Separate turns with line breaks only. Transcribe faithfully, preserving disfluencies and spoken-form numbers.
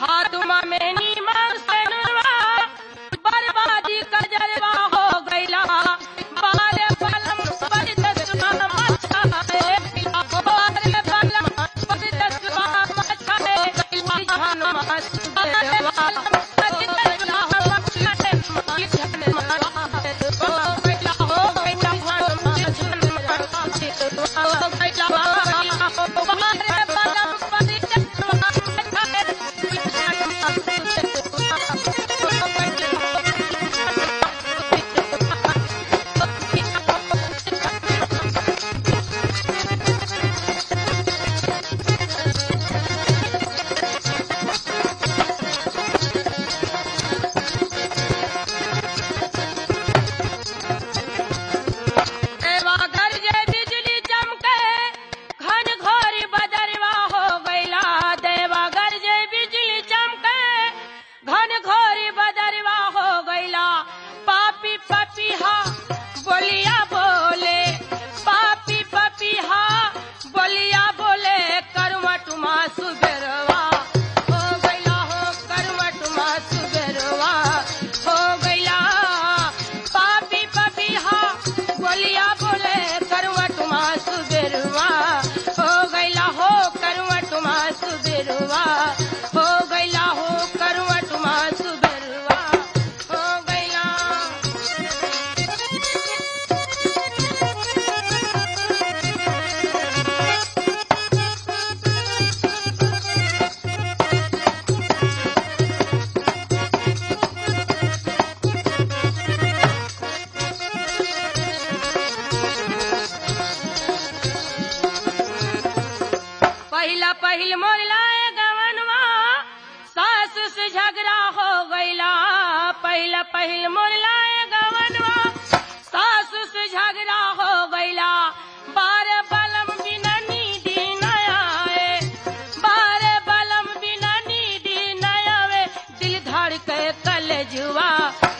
हाथ में नीमक से नुरवा बर्बादी का जलवा हो गईला बारे बलम पर दसवा मच्छा है बारे बलम पर दसवा मच्छा है जान मस्त देवा पहिला पहिल मोरलाए गवनवा सास से झगड़ा हो गईला पहिला पहिल मोरलाए गवनवा सास से झगड़ा हो गईला बारे बलम बिना नीदी न आए बारे बलम बिना नीदी न आवे दिल धड़ के कलेजुआ